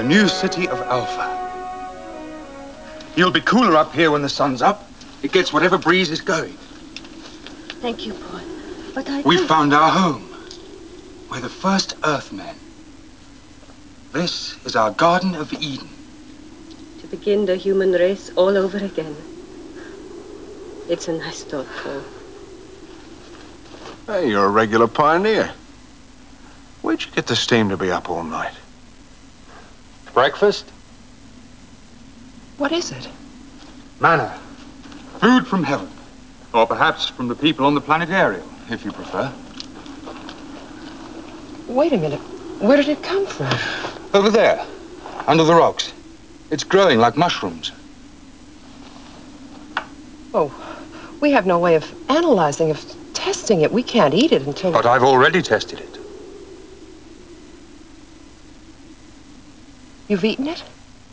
new city of Alpha. You'll be cooler up here when the sun's up. It gets whatever breeze is going. Thank you, Paul. But We found our home. We're the first Earthmen. This is our Garden of Eden. To begin the human race all over again. It's a nice thought, Paul. Hey, you're a regular pioneer. Where'd you get the steam to be up all night? Breakfast? What is it? Manna. Food from heaven. Or perhaps from the people on the planet Ariel, if you prefer. Wait a minute. Where did it come from? Over there, under the rocks. It's growing like mushrooms. Oh, we have no way of analyzing, of testing it. We can't eat it until... But I've already tested it. You've eaten it?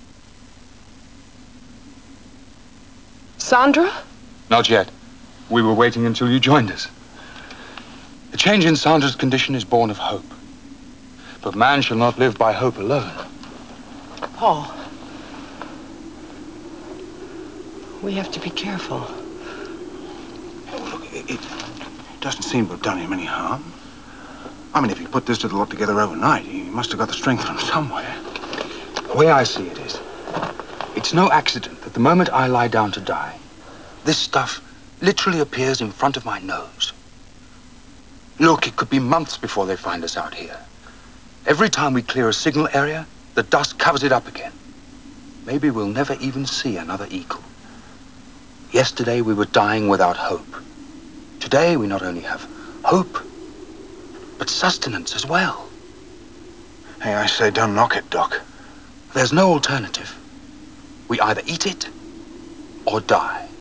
Sandra? Not yet. We were waiting until you joined us. The change in Sandra's condition is born of hope. But man shall not live by hope alone. Paul. We have to be careful. Oh, look, it doesn't seem to have done him any harm. I mean, if he put this little lot together overnight, he must have got the strength from somewhere. The way I see it is, it's no accident that the moment I lie down to die, this stuff literally appears in front of my nose. Look, it could be months before they find us out here. Every time we clear a signal area, the dust covers it up again. Maybe we'll never even see another eagle. Yesterday we were dying without hope. Today we not only have hope, but sustenance as well. Hey, I say, don't knock it, Doc. There's no alternative. We either eat it or die.